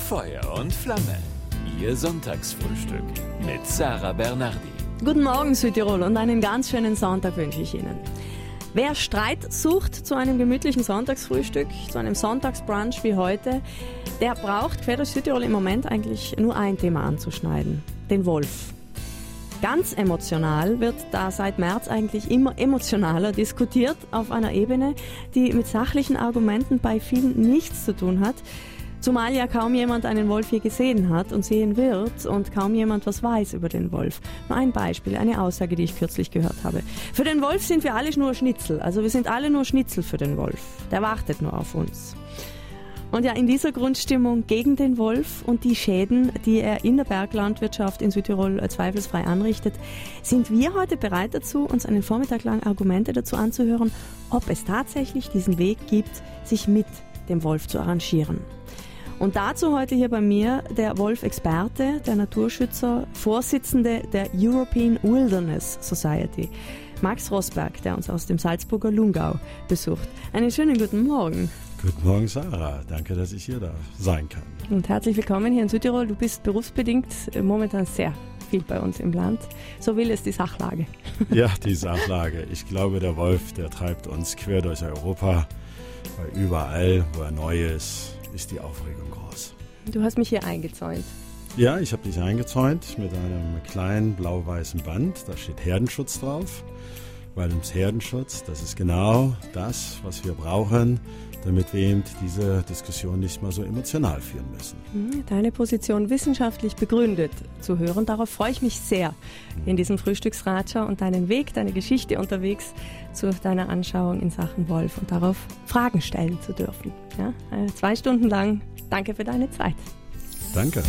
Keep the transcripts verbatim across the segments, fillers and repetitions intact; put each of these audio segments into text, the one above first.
Feuer und Flamme. Ihr Sonntagsfrühstück mit Sarah Bernardi. Guten Morgen Südtirol und einen ganz schönen Sonntag wünsche ich Ihnen. Wer Streit sucht zu einem gemütlichen Sonntagsfrühstück, zu einem Sonntagsbrunch wie heute, der braucht quer durch Südtirol im Moment eigentlich nur ein Thema anzuschneiden, den Wolf. Ganz emotional wird da seit März eigentlich immer emotionaler diskutiert auf einer Ebene, die mit sachlichen Argumenten bei vielen nichts zu tun hat, zumal ja kaum jemand einen Wolf je gesehen hat und sehen wird und kaum jemand was weiß über den Wolf. Nur ein Beispiel, eine Aussage, die ich kürzlich gehört habe. Für den Wolf sind wir alle nur Schnitzel, also wir sind alle nur Schnitzel für den Wolf. Der wartet nur auf uns. Und ja, in dieser Grundstimmung gegen den Wolf und die Schäden, die er in der Berglandwirtschaft in Südtirol zweifelsfrei anrichtet, sind wir heute bereit dazu, uns einen Vormittag lang Argumente dazu anzuhören, ob es tatsächlich diesen Weg gibt, sich mit dem Wolf zu arrangieren. Und dazu heute hier bei mir der Wolf-Experte, der Naturschützer, Vorsitzende der European Wilderness Society, Max Rosberg, der uns aus dem Salzburger Lungau besucht. Einen schönen guten Morgen. Guten Morgen, Sarah. Danke, dass ich hier da sein kann. Und herzlich willkommen hier in Südtirol. Du bist berufsbedingt momentan sehr viel bei uns im Land. So will es die Sachlage. Ja, die Sachlage. Ich glaube, der Wolf, der treibt uns quer durch Europa. Weil überall, wo er neu ist, ist die Aufregung groß. Du hast mich hier eingezäunt. Ja, ich habe dich eingezäunt mit einem kleinen blau-weißen Band. Da steht Herdenschutz drauf. Weil ums Herdenschutz, das ist genau das, was wir brauchen, damit wir eben diese Diskussion nicht mal so emotional führen müssen. Deine Position wissenschaftlich begründet zu hören, darauf freue ich mich sehr in diesem Frühstücksratscher und deinen Weg, deine Geschichte unterwegs zu deiner Anschauung in Sachen Wolf und darauf Fragen stellen zu dürfen. Ja, zwei Stunden lang. Danke für deine Zeit. Danke.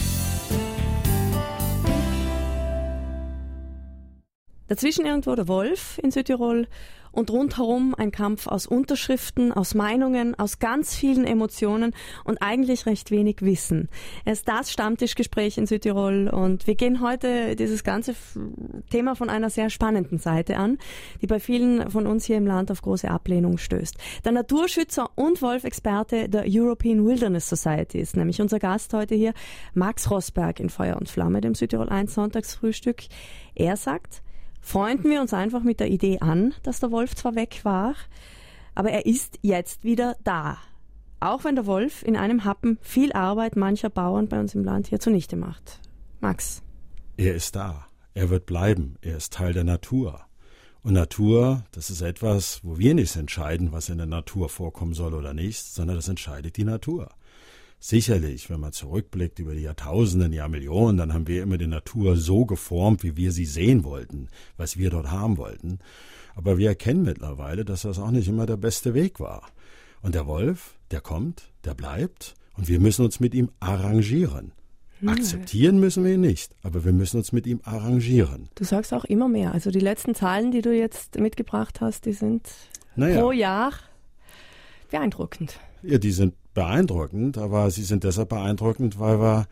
Dazwischen irgendwo der Wolf in Südtirol und rundherum ein Kampf aus Unterschriften, aus Meinungen, aus ganz vielen Emotionen und eigentlich recht wenig Wissen. Es ist das Stammtischgespräch in Südtirol und wir gehen heute dieses ganze Thema von einer sehr spannenden Seite an, die bei vielen von uns hier im Land auf große Ablehnung stößt. Der Naturschützer und Wolfexperte der European Wilderness Society ist nämlich unser Gast heute hier, Max Rosberg in Feuer und Flamme, dem Südtirol eins Sonntagsfrühstück. Er sagt, freunden wir uns einfach mit der Idee an, dass der Wolf zwar weg war, aber er ist jetzt wieder da. Auch wenn der Wolf in einem Happen viel Arbeit mancher Bauern bei uns im Land hier zunichte macht. Max. Er ist da. Er wird bleiben. Er ist Teil der Natur. Und Natur, das ist etwas, wo wir nicht entscheiden, was in der Natur vorkommen soll oder nicht, sondern das entscheidet die Natur. Sicherlich, wenn man zurückblickt über die Jahrtausenden, Jahrmillionen, dann haben wir immer die Natur so geformt, wie wir sie sehen wollten, was wir dort haben wollten. Aber wir erkennen mittlerweile, dass das auch nicht immer der beste Weg war. Und der Wolf, der kommt, der bleibt und wir müssen uns mit ihm arrangieren. Hm. Akzeptieren müssen wir ihn nicht, aber wir müssen uns mit ihm arrangieren. Du sagst auch immer mehr. Also die letzten Zahlen, die du jetzt mitgebracht hast, die sind naja. pro Jahr beeindruckend. Ja, die sind beeindruckend, aber sie sind deshalb beeindruckend, weil wir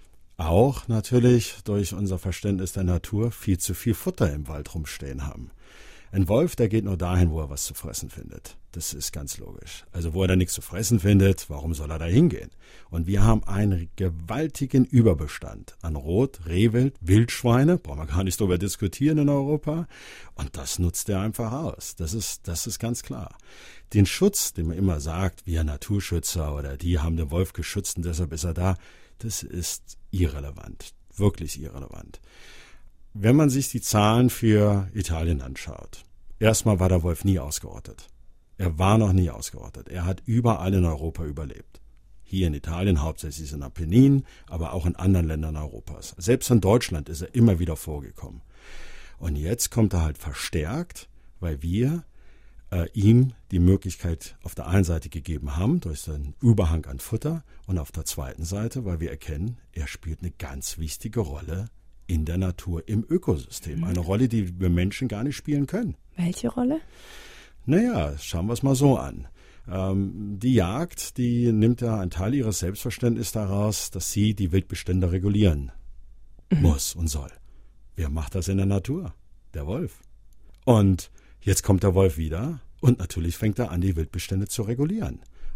auch natürlich durch unser Verständnis der Natur viel zu viel Futter im Wald rumstehen haben. Ein Wolf, der geht nur dahin, wo er was zu fressen findet. Das ist ganz logisch. Also wo er da nichts zu fressen findet, warum soll er da hingehen? Und wir haben einen gewaltigen Überbestand an Rot-, Rehwild, Wildschweine, brauchen wir gar nicht drüber diskutieren in Europa. Und das nutzt er einfach aus. Das ist, das ist ganz klar. Den Schutz, den man immer sagt, wir Naturschützer oder die haben den Wolf geschützt und deshalb ist er da, das ist irrelevant. Wirklich irrelevant. Wenn man sich die Zahlen für Italien anschaut, erstmal war der Wolf nie ausgerottet. Er war noch nie ausgerottet. Er hat überall in Europa überlebt. Hier in Italien, hauptsächlich in Apenninen, aber auch in anderen Ländern Europas. Selbst in Deutschland ist er immer wieder vorgekommen. Und jetzt kommt er halt verstärkt, weil wir äh, ihm die Möglichkeit auf der einen Seite gegeben haben, durch seinen Überhang an Futter, und auf der zweiten Seite, weil wir erkennen, er spielt eine ganz wichtige Rolle in der Natur, im Ökosystem. Eine Rolle, die wir Menschen gar nicht spielen können. Welche Rolle? Naja, schauen wir es mal so an. Ähm, die Jagd, die nimmt ja einen Teil ihres Selbstverständnisses daraus, dass sie die Wildbestände regulieren mhm. muss und soll. Wer macht das in der Natur? Der Wolf. Und jetzt kommt der Wolf wieder und natürlich fängt er an, die Wildbestände zu regulieren.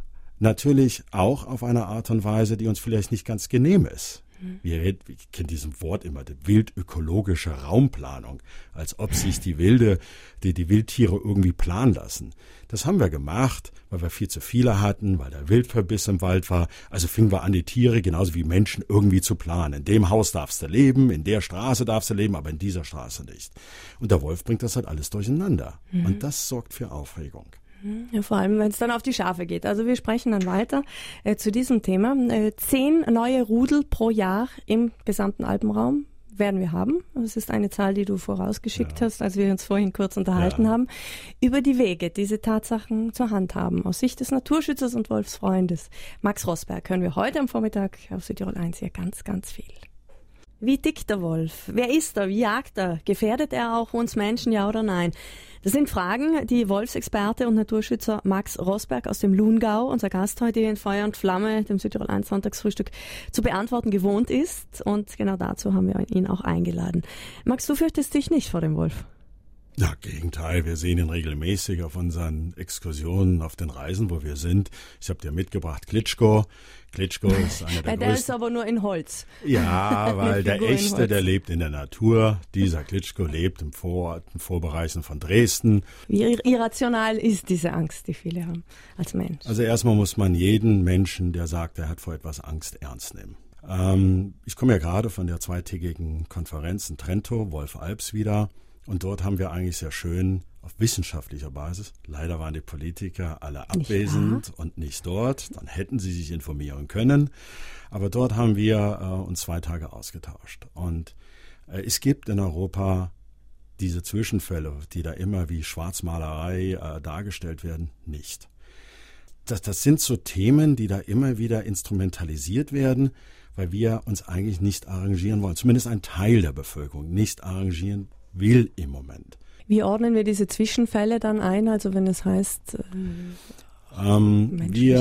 Natürlich auch auf eine Art und Weise, die uns vielleicht nicht ganz genehm ist. Wir, wir kennen diesen Wort immer, die wildökologische Raumplanung, als ob sich die Wilde, die, die Wildtiere irgendwie planen lassen. Das haben wir gemacht, weil wir viel zu viele hatten, weil der Wildverbiss im Wald war. Also fingen wir an, die Tiere genauso wie Menschen irgendwie zu planen. In dem Haus darfst du leben, in der Straße darfst du leben, aber in dieser Straße nicht. Und der Wolf bringt das halt alles durcheinander. Mhm. Und das sorgt für Aufregung. Ja, vor allem, wenn es dann auf die Schafe geht. Also wir sprechen dann weiter äh, zu diesem Thema. Äh, zehn neue Rudel pro Jahr im gesamten Alpenraum werden wir haben. Das ist eine Zahl, die du vorausgeschickt ja. hast, als wir uns vorhin kurz unterhalten ja. haben. Über die Wege, diese Tatsachen zur Hand haben. Aus Sicht des Naturschützers und Wolfsfreundes. Max Rosberg hören wir heute am Vormittag auf Südtirol eins hier ganz, ganz viel. Wie tickt der Wolf? Wer ist er? Wie jagt er? Gefährdet er auch uns Menschen, ja oder nein? Das sind Fragen, die Wolfsexperte und Naturschützer Max Rosberg aus dem Lungau, unser Gast heute hier in Feuer und Flamme, dem Südtirol eins Sonntagsfrühstück, zu beantworten gewohnt ist. Und genau dazu haben wir ihn auch eingeladen. Max, du fürchtest dich nicht vor dem Wolf? Ja, Gegenteil. Wir sehen ihn regelmäßig auf unseren Exkursionen, auf den Reisen, wo wir sind. Ich habe dir mitgebracht Klitschko. Klitschko ist einer der, der größten. Der ist aber nur in Holz. Ja, weil der echte, der lebt in der Natur. Dieser Klitschko lebt im Vor- und Vorbereichen von Dresden. Wie irrational ist diese Angst, die viele haben als Mensch? Also erstmal muss man jeden Menschen, der sagt, er hat vor etwas Angst, ernst nehmen. Ähm, ich komme ja gerade von der zweitägigen Konferenz in Trento, Wolf Alps wieder. Und dort haben wir eigentlich sehr schön auf wissenschaftlicher Basis, leider waren die Politiker alle abwesend nicht und nicht dort, dann hätten sie sich informieren können, aber dort haben wir äh, uns zwei Tage ausgetauscht. Und äh, es gibt in Europa diese Zwischenfälle, die da immer wie Schwarzmalerei äh, dargestellt werden, nicht. Das, das sind so Themen, die da immer wieder instrumentalisiert werden, weil wir uns eigentlich nicht arrangieren wollen, zumindest ein Teil der Bevölkerung nicht arrangieren will im Moment. Wie ordnen wir diese Zwischenfälle dann ein? Also wenn es heißt, äh, ähm, wir,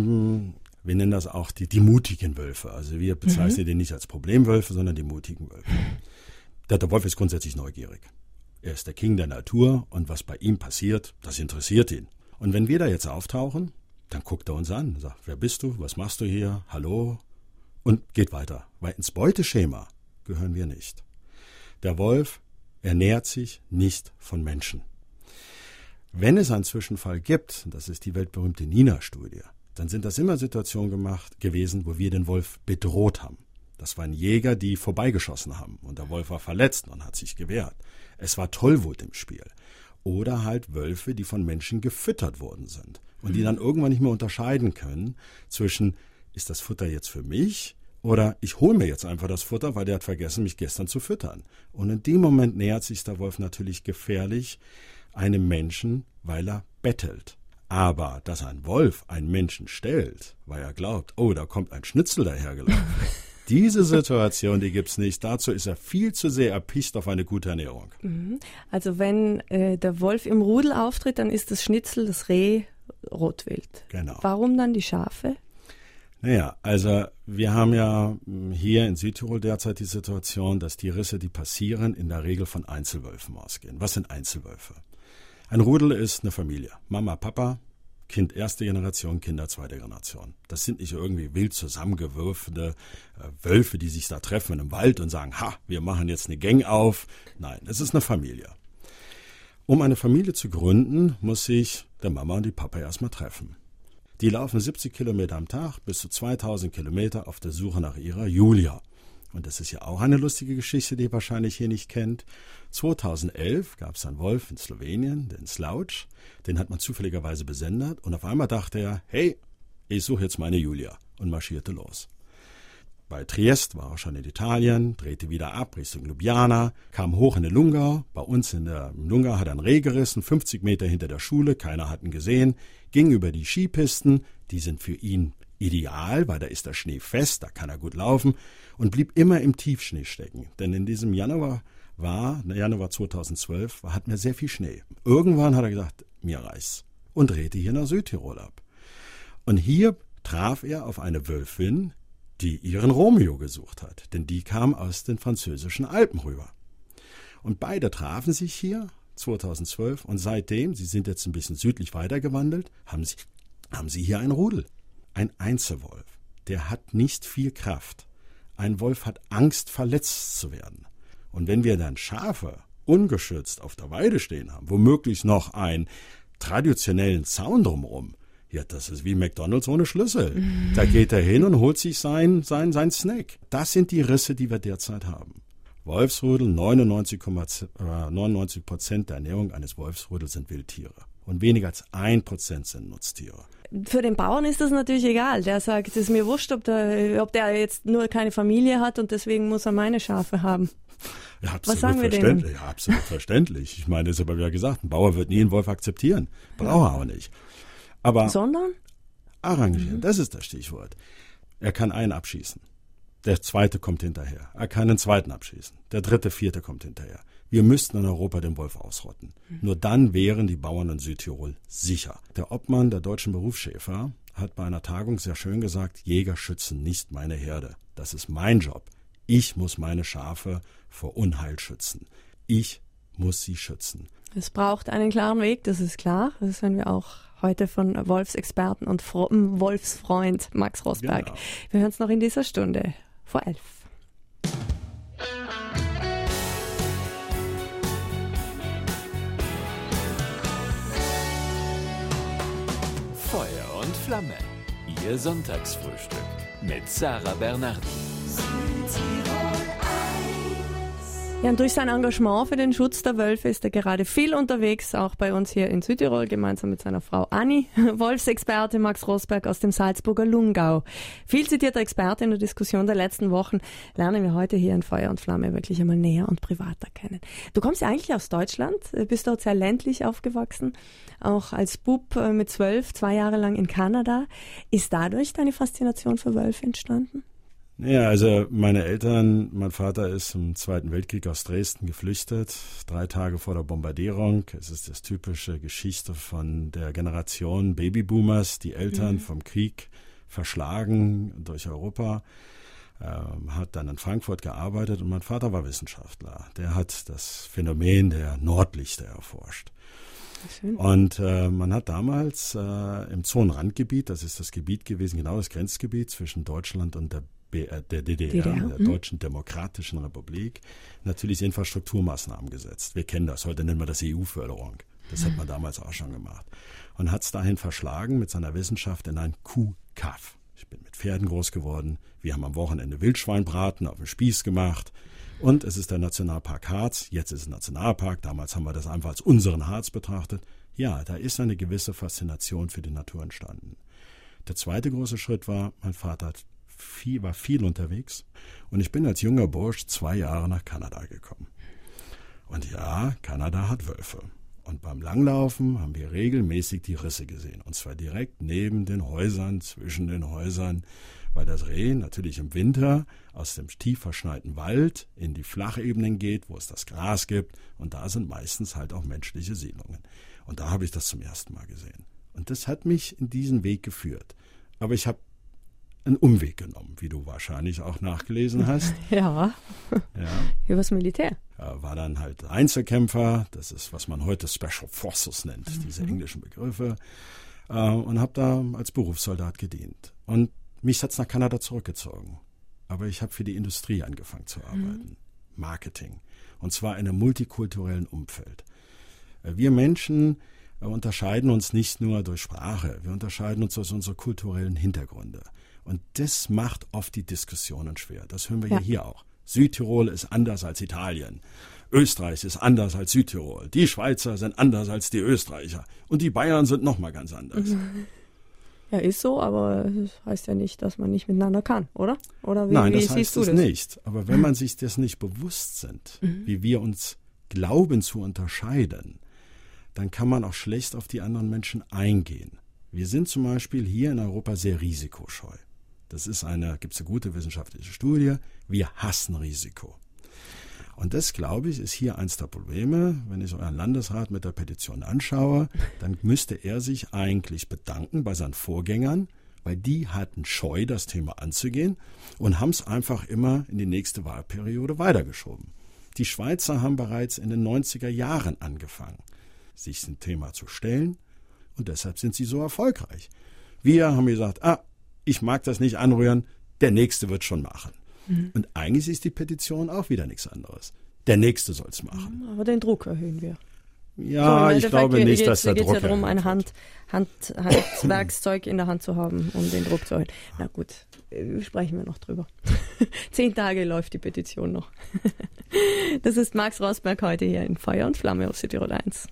wir nennen das auch die, die mutigen Wölfe. Also wir bezeichnen mhm. die nicht als Problemwölfe, sondern die mutigen Wölfe. Der, der Wolf ist grundsätzlich neugierig. Er ist der King der Natur und was bei ihm passiert, das interessiert ihn. Und wenn wir da jetzt auftauchen, dann guckt er uns an, sagt, wer bist du, was machst du hier, hallo? Und geht weiter, weil ins Beuteschema gehören wir nicht. Der Wolf ernährt sich nicht von Menschen. Wenn es einen Zwischenfall gibt, das ist die weltberühmte Nina-Studie, dann sind das immer Situationen gemacht gewesen, wo wir den Wolf bedroht haben. Das waren Jäger, die vorbeigeschossen haben und der Wolf war verletzt und hat sich gewehrt. Es war Tollwut im Spiel. Oder halt Wölfe, die von Menschen gefüttert worden sind und die dann irgendwann nicht mehr unterscheiden können zwischen, ist das Futter jetzt für mich? Oder ich hole mir jetzt einfach das Futter, weil der hat vergessen, mich gestern zu füttern. Und in dem Moment nähert sich der Wolf natürlich gefährlich einem Menschen, weil er bettelt. Aber dass ein Wolf einen Menschen stellt, weil er glaubt, oh, da kommt ein Schnitzel dahergelaufen. Diese Situation, die gibt's nicht. Dazu ist er viel zu sehr erpicht auf eine gute Ernährung. Also wenn äh, der Wolf im Rudel auftritt, dann ist das Schnitzel, das Reh, Rotwild. Genau. Warum dann die Schafe? Naja, also wir haben ja hier in Südtirol derzeit die Situation, dass die Risse, die passieren, in der Regel von Einzelwölfen ausgehen. Was sind Einzelwölfe? Ein Rudel ist eine Familie. Mama, Papa, Kind erste Generation, Kinder zweite Generation. Das sind nicht irgendwie wild zusammengewürfte äh, Wölfe, die sich da treffen im Wald und sagen, ha, wir machen jetzt eine Gang auf. Nein, es ist eine Familie. Um eine Familie zu gründen, muss sich der Mama und die Papa erstmal treffen. Die laufen siebzig Kilometer am Tag, bis zu zweitausend Kilometer auf der Suche nach ihrer Julia. Und das ist ja auch eine lustige Geschichte, die ihr wahrscheinlich hier nicht kennt. zweitausendelf gab es einen Wolf in Slowenien, den Slouch. Den hat man zufälligerweise besendet. Und auf einmal dachte er, hey, ich suche jetzt meine Julia. Und marschierte los. Bei Triest war er schon in Italien, drehte wieder ab Richtung Ljubljana, kam hoch in den Lungau. Bei uns in der im Lungau hat er ein Reh gerissen, fünfzig Meter hinter der Schule, keiner hat ihn gesehen, ging über die Skipisten, die sind für ihn ideal, weil da ist der Schnee fest, da kann er gut laufen und blieb immer im Tiefschnee stecken. Denn in diesem Januar war, Januar zweitausendzwölf, hatten wir sehr viel Schnee. Irgendwann hat er gesagt, mir reicht's und drehte hier nach Südtirol ab. Und hier traf er auf eine Wölfin, die ihren Romeo gesucht hat, denn die kam aus den französischen Alpen rüber. Und beide trafen sich hier zweitausendzwölf und seitdem, sie sind jetzt ein bisschen südlich weitergewandelt, haben sie, haben sie hier ein Rudel. ein Einzelwolf, der hat nicht viel Kraft. Ein Wolf hat Angst, verletzt zu werden. Und wenn wir dann Schafe ungeschützt auf der Weide stehen haben, womöglich noch einen traditionellen Zaun drumherum, ja, das ist wie McDonald's ohne Schlüssel. Mhm. Da geht er hin und holt sich sein, sein, sein Snack. Das sind die Risse, die wir derzeit haben. Wolfsrudel, neunundneunzig Komma neunundneunzig Prozent der Ernährung eines Wolfsrudels sind Wildtiere. Und weniger als ein Prozent sind Nutztiere. Für den Bauern ist das natürlich egal. Der sagt, es ist mir wurscht, ob der, ob der jetzt nur keine Familie hat und deswegen muss er meine Schafe haben. Ja, absolut Was sagen wir verständlich. denen? Ja, absolut verständlich. Ich meine, das ist aber wie gesagt, ein Bauer wird nie einen Wolf akzeptieren. Braucht er auch nicht. Aber Sondern? Arrangieren, Mhm. das ist das Stichwort. Er kann einen abschießen. Der zweite kommt hinterher. Er kann einen zweiten abschießen. Der dritte, vierte kommt hinterher. Wir müssten in Europa den Wolf ausrotten. Mhm. Nur dann wären die Bauern in Südtirol sicher. Der Obmann der deutschen Berufsschäfer hat bei einer Tagung sehr schön gesagt, Jäger schützen nicht meine Herde. Das ist mein Job. Ich muss meine Schafe vor Unheil schützen. Ich muss sie schützen. Es braucht einen klaren Weg, das ist klar. Das hören wir auch heute von Wolfsexperten und Fro- Wolfsfreund Max Rosberg. Genau. Wir hören es noch in dieser Stunde vor elf. Feuer und Flamme. Ihr Sonntagsfrühstück mit Sarah Bernardi. Ja, und durch sein Engagement für den Schutz der Wölfe ist er gerade viel unterwegs, auch bei uns hier in Südtirol, gemeinsam mit seiner Frau Anni. Wolfsexperte Max Rosberg aus dem Salzburger Lungau. Viel zitierter Experte in der Diskussion der letzten Wochen, lernen wir heute hier in Feuer und Flamme wirklich einmal näher und privater kennen. Du kommst ja eigentlich aus Deutschland, bist dort sehr ländlich aufgewachsen, auch als Bub mit zwölf, zwei Jahre lang in Kanada. Ist dadurch deine Faszination für Wölfe entstanden? Ja, also meine Eltern, mein Vater ist im Zweiten Weltkrieg aus Dresden geflüchtet, drei Tage vor der Bombardierung. Es ist das typische Geschichte von der Generation Babyboomers, die Eltern mhm. vom Krieg verschlagen durch Europa, ähm, hat dann in Frankfurt gearbeitet und mein Vater war Wissenschaftler. Der hat das Phänomen der Nordlichter erforscht. Schön. Und äh, man hat damals äh, im Zonenrandgebiet, das ist das Gebiet gewesen, genau das Grenzgebiet zwischen Deutschland und der der D D R, D D R, der hm. Deutschen Demokratischen Republik, natürlich Infrastrukturmaßnahmen gesetzt. Wir kennen das, heute nennen wir das E U-Förderung. Das hat man damals auch schon gemacht. Und hat es dahin verschlagen mit seiner Wissenschaft in ein Kuhkaff. Ich bin mit Pferden groß geworden. Wir haben am Wochenende Wildschweinbraten auf dem Spieß gemacht. Und es ist der Nationalpark Harz. Jetzt ist es Nationalpark. Damals haben wir das einfach als unseren Harz betrachtet. Ja, da ist eine gewisse Faszination für die Natur entstanden. Der zweite große Schritt war, mein Vater hat Viel, war viel unterwegs und ich bin als junger Bursch zwei Jahre nach Kanada gekommen. Und ja, Kanada hat Wölfe. Und beim Langlaufen haben wir regelmäßig die Risse gesehen. Und zwar direkt neben den Häusern, zwischen den Häusern, weil das Reh natürlich im Winter aus dem tief verschneiten Wald in die Flachebenen geht, wo es das Gras gibt. Und da sind meistens halt auch menschliche Siedlungen. Und da habe ich das zum ersten Mal gesehen. Und das hat mich in diesen Weg geführt. Aber ich habe einen Umweg genommen, wie du wahrscheinlich auch nachgelesen hast. Ja, ja. Übers Militär. Ja, war dann halt Einzelkämpfer, das ist, was man heute Special Forces nennt, mhm. diese englischen Begriffe, äh, und habe da als Berufssoldat gedient. Und mich hat es nach Kanada zurückgezogen. Aber ich habe für die Industrie angefangen zu arbeiten, mhm. Marketing, und zwar in einem multikulturellen Umfeld. Wir Menschen unterscheiden uns nicht nur durch Sprache, wir unterscheiden uns durch unsere kulturellen Hintergründe. Und das macht oft die Diskussionen schwer. Das hören wir ja, ja hier auch. Südtirol ist anders als Italien. Österreich ist anders als Südtirol. Die Schweizer sind anders als die Österreicher. Und die Bayern sind nochmal ganz anders. Ja, ist so, aber das heißt ja nicht, dass man nicht miteinander kann, oder? Oder wie, Nein, wie das heißt es nicht. Aber wenn man sich das nicht bewusst sind, mhm. wie wir uns glauben zu unterscheiden, dann kann man auch schlecht auf die anderen Menschen eingehen. Wir sind zum Beispiel hier in Europa sehr risikoscheu. Das ist eine, gibt es eine gute wissenschaftliche Studie. Wir hassen Risiko. Und das, glaube ich, ist hier eins der Probleme. Wenn ich euren Landesrat mit der Petition anschaue, dann müsste er sich eigentlich bedanken bei seinen Vorgängern, weil die hatten Scheu, das Thema anzugehen und haben es einfach immer in die nächste Wahlperiode weitergeschoben. Die Schweizer haben bereits in den neunziger Jahren angefangen, sich dem Thema zu stellen, und deshalb sind sie so erfolgreich. Wir haben gesagt, ah, ich mag das nicht anrühren, der Nächste wird schon machen. Mhm. Und eigentlich ist die Petition auch wieder nichts anderes. Der Nächste soll es machen. Aber den Druck erhöhen wir. Ja, so, ich glaube nicht, geht's, dass der geht's Druck ja darum, ein Hand, Hand, Handwerkszeug in der Hand zu haben, um den Druck zu erhöhen. Na gut, sprechen wir noch drüber. Zehn Tage läuft die Petition noch. Das ist Max Rosberg heute hier in Feuer und Flamme auf Südtirol eins.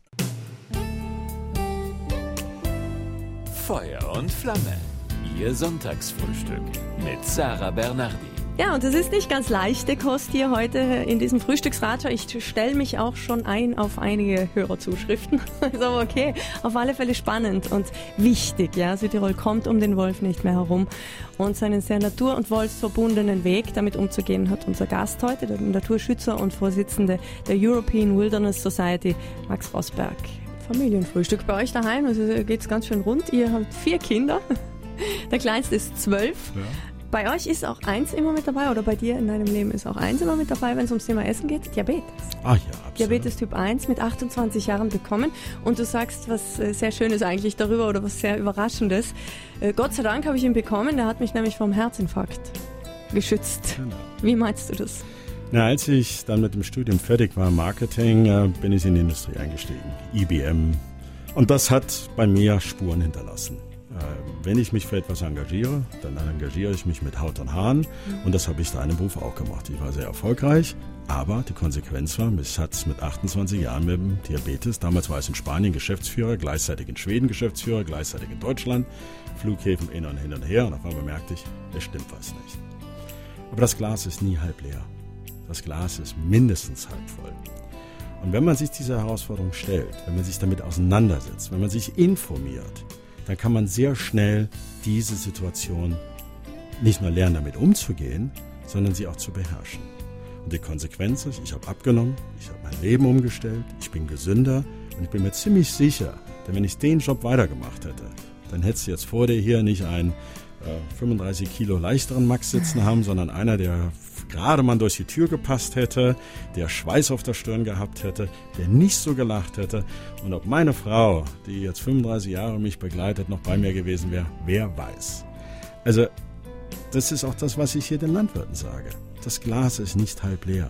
Feuer und Flamme, Ihr Sonntagsfrühstück mit Sarah Bernardi. Ja, und es ist nicht ganz leichte Kost hier heute in diesem Frühstücksratscher. Ich stelle mich auch schon ein auf einige Hörerzuschriften. Ist aber okay. Auf alle Fälle spannend und wichtig. Ja, Südtirol kommt um den Wolf nicht mehr herum. Und seinen sehr natur- und wolfsverbundenen Weg damit umzugehen hat unser Gast heute, der Naturschützer und Vorsitzende der European Wilderness Society, Max Rosberg. Familienfrühstück bei euch daheim. Also geht's ganz schön rund. Ihr habt vier Kinder. Der kleinste ist zwölf. Ja. Bei euch ist auch eins immer mit dabei, oder bei dir in deinem Leben ist auch eins immer mit dabei, wenn es ums Thema Essen geht? Diabetes. Ach ja, absolut. Diabetes Typ eins mit achtundzwanzig Jahren bekommen. Und du sagst was sehr Schönes eigentlich darüber oder was sehr Überraschendes. Gott sei Dank habe ich ihn bekommen, der hat mich nämlich vom Herzinfarkt geschützt. Genau. Wie meinst du das? Na, als ich dann mit dem Studium fertig war, Marketing, äh, bin ich in die Industrie eingestiegen. I B M. Und das hat bei mir Spuren hinterlassen. Wenn ich mich für etwas engagiere, dann engagiere ich mich mit Haut und Haaren. Und das habe ich da in dem Beruf auch gemacht. Ich war sehr erfolgreich, aber die Konsequenz war, ich hatte es mit achtundzwanzig Jahren mit dem Diabetes. Damals war ich in Spanien Geschäftsführer, gleichzeitig in Schweden Geschäftsführer, gleichzeitig in Deutschland. Flughäfen hin und hin und her. Und auf einmal merkte ich, es stimmt was nicht. Aber das Glas ist nie halb leer. Das Glas ist mindestens halb voll. Und wenn man sich dieser Herausforderung stellt, wenn man sich damit auseinandersetzt, wenn man sich informiert, dann kann man sehr schnell diese Situation nicht nur lernen, damit umzugehen, sondern sie auch zu beherrschen. Und die Konsequenz ist, ich habe abgenommen, ich habe mein Leben umgestellt, ich bin gesünder und ich bin mir ziemlich sicher, denn wenn ich den Job weitergemacht hätte, dann hättest du jetzt vor dir hier nicht einen äh, fünfunddreißig Kilo leichteren Max sitzen haben, sondern einer, der gerade mal durch die Tür gepasst hätte, der Schweiß auf der Stirn gehabt hätte, der nicht so gelacht hätte. Und ob meine Frau, die jetzt fünfunddreißig Jahre mich begleitet, noch bei mir gewesen wäre, wer weiß. Also das ist auch das, was ich hier den Landwirten sage. Das Glas ist nicht halb leer.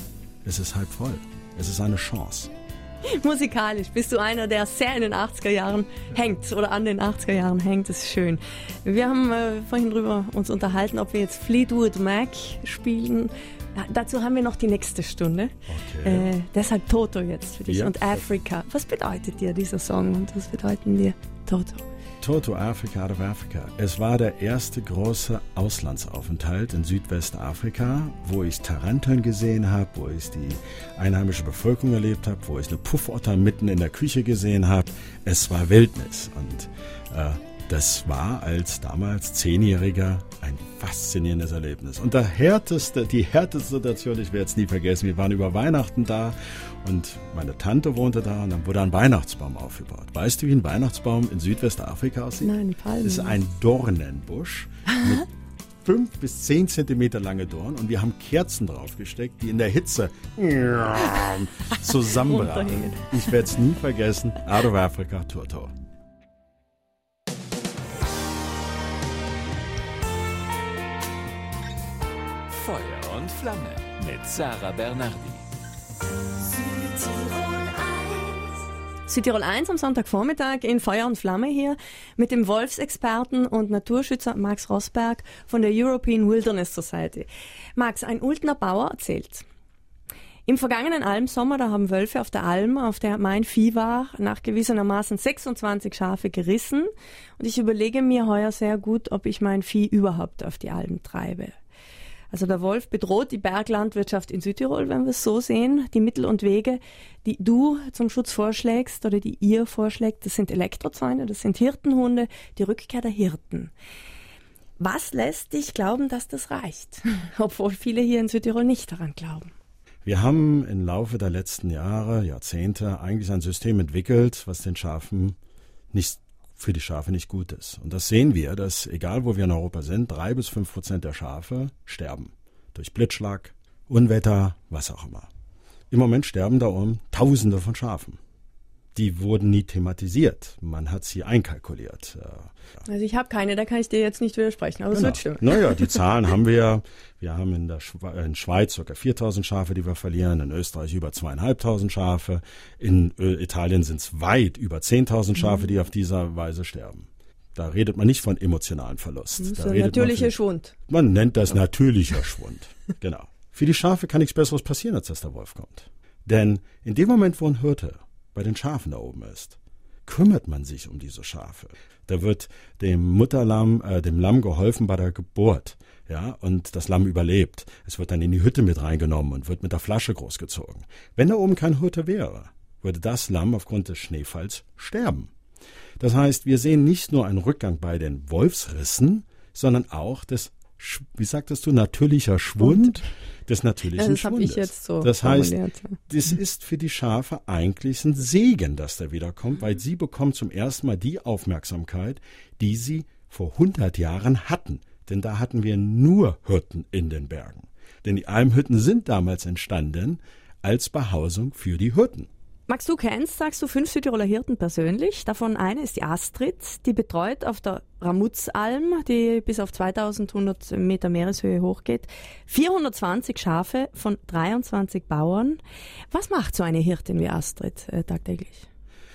Es ist halb voll. Es ist eine Chance. Musikalisch bist du einer, der sehr in den achtziger Jahren hängt oder an den achtziger Jahren hängt. Das ist schön. Wir haben äh, vorhin drüber uns unterhalten, ob wir jetzt Fleetwood Mac spielen. Ja, dazu haben wir noch die nächste Stunde. Okay. Äh, deshalb Toto jetzt für dich ja. Und Africa. Was bedeutet dir dieser Song und was bedeuten dir Toto? Toto, Africa out of Africa. Es war der erste große Auslandsaufenthalt in Südwestafrika, wo ich Taranteln gesehen habe, wo ich die einheimische Bevölkerung erlebt habe, wo ich eine Puffotter mitten in der Küche gesehen habe. Es war Wildnis und äh, das war als damals Zehnjähriger ein faszinierendes Erlebnis. Und der härteste, die härteste Situation, ich werde es nie vergessen, wir waren über Weihnachten da und meine Tante wohnte da und dann wurde ein Weihnachtsbaum aufgebaut. Weißt du, wie ein Weihnachtsbaum in Südwestafrika aussieht? Nein, Palmen. Das ist ein Dornenbusch mit fünf bis zehn Zentimeter lange Dornen und wir haben Kerzen draufgesteckt, die in der Hitze zusammenbrachen. Ich werde es nie vergessen. Out of Africa, Toto. Feuer und Flamme mit Sarah Bernardi. Südtirol eins am Sonntagvormittag in Feuer und Flamme hier mit dem Wolfsexperten und Naturschützer Max Rosberg von der European Wilderness Society. Max, ein Ultner Bauer erzählt: Im vergangenen Almsommer, da haben Wölfe auf der Alm, auf der mein Vieh war, nachgewiesenermaßen sechsundzwanzig Schafe gerissen und ich überlege mir heuer sehr gut, ob ich mein Vieh überhaupt auf die Alm treibe. Also der Wolf bedroht die Berglandwirtschaft in Südtirol, wenn wir es so sehen. Die Mittel und Wege, die du zum Schutz vorschlägst oder die ihr vorschlägt, das sind Elektrozäune, das sind Hirtenhunde, die Rückkehr der Hirten. Was lässt dich glauben, dass das reicht? Obwohl viele hier in Südtirol nicht daran glauben. Wir haben im Laufe der letzten Jahre, Jahrzehnte eigentlich ein System entwickelt, was den Schafen nicht für die Schafe nicht gut ist. Und das sehen wir, dass egal wo wir in Europa sind, drei bis fünf Prozent der Schafe sterben. Durch Blitzschlag, Unwetter, was auch immer. Im Moment sterben da um Tausende von Schafen. die wurden nie thematisiert. Man hat sie einkalkuliert. Also ich habe keine, da kann ich dir jetzt nicht widersprechen, aber es Genau. wird stimmen. Naja, die Zahlen haben wir. Wir haben in der Schwe- in Schweiz ca. viertausend Schafe, die wir verlieren, in Österreich über zweitausendfünfhundert Schafe, in Ö- Italien sind es weit über zehntausend Schafe, die auf dieser Weise sterben. Da redet man nicht von emotionalen Verlust. Das ist Da ein redet man natürlicher von- Schwund. Man nennt das natürlicher Schwund. Genau. Für die Schafe kann nichts Besseres passieren, als dass der Wolf kommt. Denn in dem Moment, wo ein Hirte bei den Schafen da oben ist, kümmert man sich um diese Schafe. Da wird dem Mutterlamm, äh, dem Lamm geholfen bei der Geburt, ja, und das Lamm überlebt. Es wird dann in die Hütte mit reingenommen und wird mit der Flasche großgezogen. Wenn da oben kein Hirte wäre, würde das Lamm aufgrund des Schneefalls sterben. Das heißt, wir sehen nicht nur einen Rückgang bei den Wolfsrissen, sondern auch des, Sch- wie sagtest du, natürlicher Schwund des natürlichen Ja, das habe Schwundes. ich jetzt so Das heißt, formuliert. das ist für die Schafe eigentlich ein Segen, dass der wiederkommt, weil sie bekommen zum ersten Mal die Aufmerksamkeit, die sie vor hundert Jahren hatten. Denn da hatten wir nur Hirten in den Bergen. Denn die Almhütten sind damals entstanden als Behausung für die Hirten. Max, du kennst, sagst du, fünf Südtiroler Hirten persönlich. Davon eine ist die Astrid, die betreut auf der Ramutsalm, die bis auf zweitausendhundert Meter Meereshöhe hochgeht, vierhundertzwanzig Schafe von dreiundzwanzig Bauern. Was macht so eine Hirtin wie Astrid äh, tagtäglich?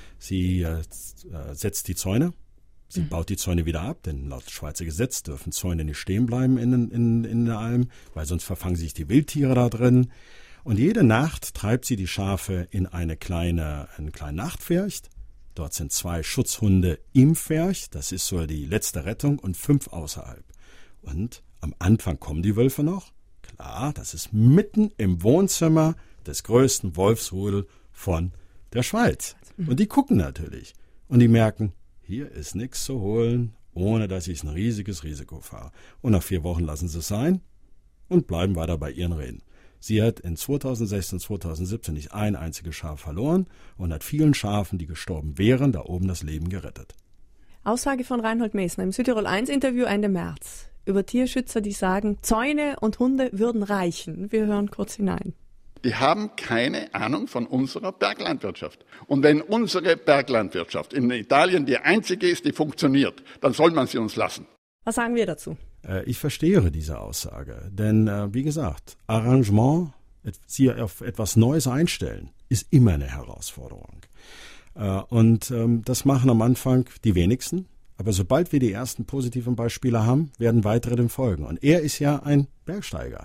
Sie äh, setzt die Zäune. Sie mhm. baut die Zäune wieder ab, denn laut Schweizer Gesetz dürfen Zäune nicht stehen bleiben in, in, in der Alm, weil sonst verfangen sich die Wildtiere da drin. Und jede Nacht treibt sie die Schafe in eine kleine, einen kleinen Nachtpfercht. Dort sind zwei Schutzhunde im Pfercht, das ist so die letzte Rettung, und fünf außerhalb. Und am Anfang kommen die Wölfe noch. Klar, das ist mitten im Wohnzimmer des größten Wolfsrudels von der Schweiz. Und die gucken natürlich. Und die merken, hier ist nichts zu holen, ohne dass ich ein riesiges Risiko fahre. Und nach vier Wochen lassen sie es sein und bleiben weiter bei ihren Reden. Sie hat in zweitausendsechzehn, zweitausendsiebzehn nicht ein einziges Schaf verloren und hat vielen Schafen, die gestorben wären, da oben das Leben gerettet. Aussage von Reinhold Messner im Südtirol eins Interview Ende März über Tierschützer, die sagen, Zäune und Hunde würden reichen. Wir hören kurz hinein. Die haben keine Ahnung von unserer Berglandwirtschaft. Und wenn unsere Berglandwirtschaft in Italien die einzige ist, die funktioniert, dann soll man sie uns lassen. Was sagen wir dazu? Ich verstehe diese Aussage, denn äh, wie gesagt, Arrangement, sie auf etwas Neues einstellen, ist immer eine Herausforderung. Äh, und ähm, das machen am Anfang die wenigsten, aber sobald wir die ersten positiven Beispiele haben, werden weitere dem folgen. Und er ist ja ein Bergsteiger.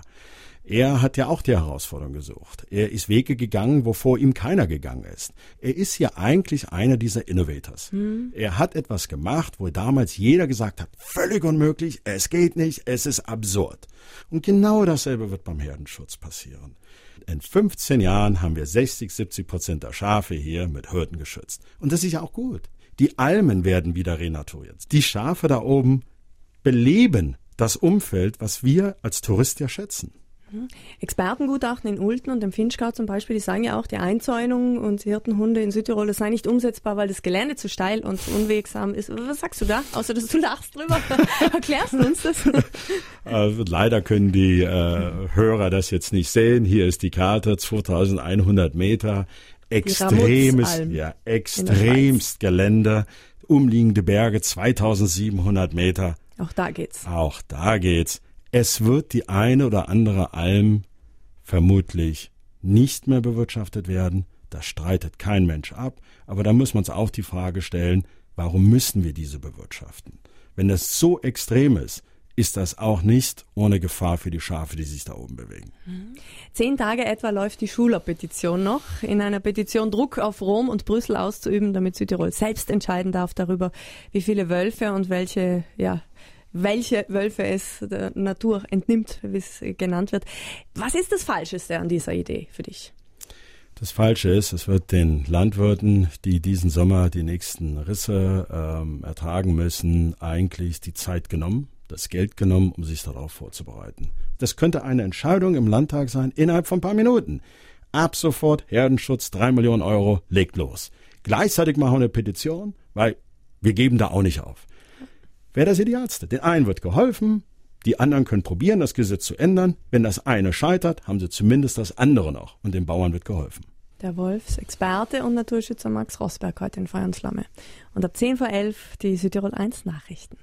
Er hat ja auch die Herausforderung gesucht. Er ist Wege gegangen, wo vor ihm keiner gegangen ist. Er ist ja eigentlich einer dieser Innovators. Hm. Er hat etwas gemacht, wo damals jeder gesagt hat, völlig unmöglich, es geht nicht, es ist absurd. Und genau dasselbe wird beim Herdenschutz passieren. In fünfzehn Jahren haben wir sechzig, siebzig Prozent der Schafe hier mit Hirten geschützt. Und das ist ja auch gut. Die Almen werden wieder renaturiert. Die Schafe da oben beleben das Umfeld, was wir als Tourist ja schätzen. Expertengutachten in Ulten und im Vinschgau zum Beispiel, die sagen ja auch, die Einzäunung und Hirtenhunde in Südtirol, das sei nicht umsetzbar, weil das Gelände zu steil und unwegsam ist. Was sagst du da? Außer, dass du lachst drüber. Erklärst du uns das? Also, leider können die äh, Hörer das jetzt nicht sehen. Hier ist die Karte, zweitausendeinhundert Meter, extremes, ja, extremst Gelände, umliegende Berge, zweitausendsiebenhundert Meter. Auch da geht's. Auch da geht's. Es wird die eine oder andere Alm vermutlich nicht mehr bewirtschaftet werden. Das streitet kein Mensch ab. Aber da muss man uns auch die Frage stellen, warum müssen wir diese bewirtschaften? Wenn das so extrem ist, ist das auch nicht ohne Gefahr für die Schafe, die sich da oben bewegen. Zehn Tage etwa läuft die Schuler-Petition noch. In einer Petition Druck auf Rom und Brüssel auszuüben, damit Südtirol selbst entscheiden darf darüber, wie viele Wölfe und welche, ja, welche Wölfe es der Natur entnimmt, wie es genannt wird. Was ist das Falscheste an dieser Idee für dich? Das Falsche ist, es wird den Landwirten, die diesen Sommer die nächsten Risse ähm, ertragen müssen, eigentlich die Zeit genommen, das Geld genommen, um sich darauf vorzubereiten. Das könnte eine Entscheidung im Landtag sein, innerhalb von ein paar Minuten. Ab sofort Herdenschutz, drei Millionen Euro, legt los. Gleichzeitig machen wir eine Petition, weil wir geben da auch nicht auf. Wäre das Idealste. Den einen wird geholfen, die anderen können probieren, das Gesetz zu ändern. Wenn das eine scheitert, haben sie zumindest das andere noch und den Bauern wird geholfen. Der Wolfsexperte und Naturschützer Max Rosberg heute in Feuer und Flamme. Und ab zehn vor elf die Südtirol eins Nachrichten.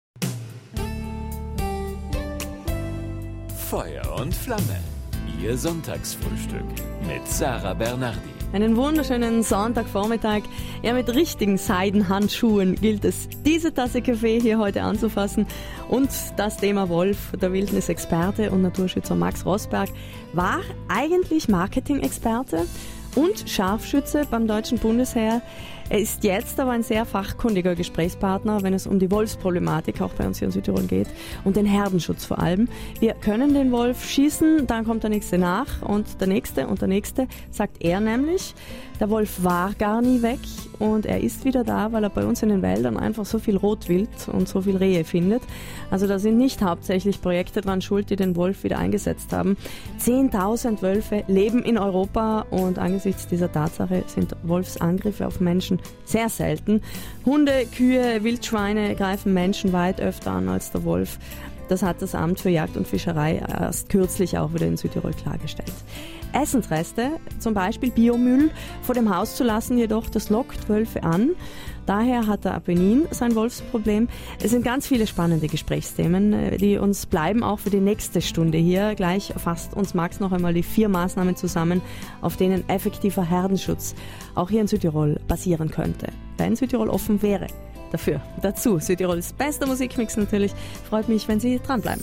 Feuer und Flamme. Ihr Sonntagsfrühstück mit Sarah Bernardi. Einen wunderschönen Sonntagvormittag. Ja, mit richtigen Seidenhandschuhen gilt es, diese Tasse Kaffee hier heute anzufassen. Und das Thema Wolf, der Wildnisexperte und Naturschützer Max Rosberg, war eigentlich Marketing-Experte und Scharfschütze beim deutschen Bundesheer. Er ist jetzt aber ein sehr fachkundiger Gesprächspartner, wenn es um die Wolfsproblematik auch bei uns hier in Südtirol geht und den Herdenschutz vor allem. Wir können den Wolf schießen, dann kommt der nächste nach und der nächste und der nächste, sagt er nämlich. Der Wolf war gar nie weg und er ist wieder da, weil er bei uns in den Wäldern einfach so viel Rotwild und so viel Rehe findet. Also da sind nicht hauptsächlich Projekte dran schuld, die den Wolf wieder eingesetzt haben. zehntausend Wölfe leben in Europa und angesichts dieser Tatsache sind Wolfsangriffe auf Menschen sehr selten. Hunde, Kühe, Wildschweine greifen Menschen weit öfter an als der Wolf. Das hat das Amt für Jagd und Fischerei erst kürzlich auch wieder in Südtirol klargestellt. Essensreste, zum Beispiel Biomüll, vor dem Haus zu lassen, jedoch das lockt Wölfe an. Daher hat der Apennin sein Wolfsproblem. Es sind ganz viele spannende Gesprächsthemen, die uns bleiben auch für die nächste Stunde hier. Gleich fasst uns Max noch einmal die vier Maßnahmen zusammen, auf denen effektiver Herdenschutz auch hier in Südtirol basieren könnte, wenn Südtirol offen wäre dafür. Dazu Südtirols bester Musikmix natürlich. Freut mich, wenn Sie dranbleiben.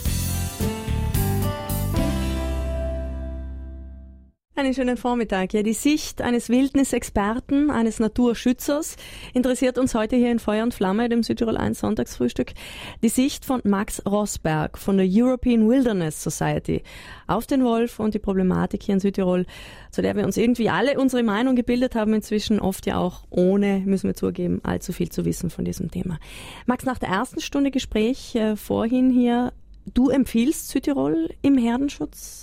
Einen schönen Vormittag. Ja, die Sicht eines Wildnisexperten, eines Naturschützers interessiert uns heute hier in Feuer und Flamme, dem Südtirol eins Sonntagsfrühstück. Die Sicht von Max Rosberg von der European Wilderness Society auf den Wolf und die Problematik hier in Südtirol, zu der wir uns irgendwie alle unsere Meinung gebildet haben, inzwischen oft ja auch ohne, müssen wir zugeben, allzu viel zu wissen von diesem Thema. Max, nach der ersten Stunde Gespräch äh, vorhin hier, du empfiehlst Südtirol im Herdenschutz?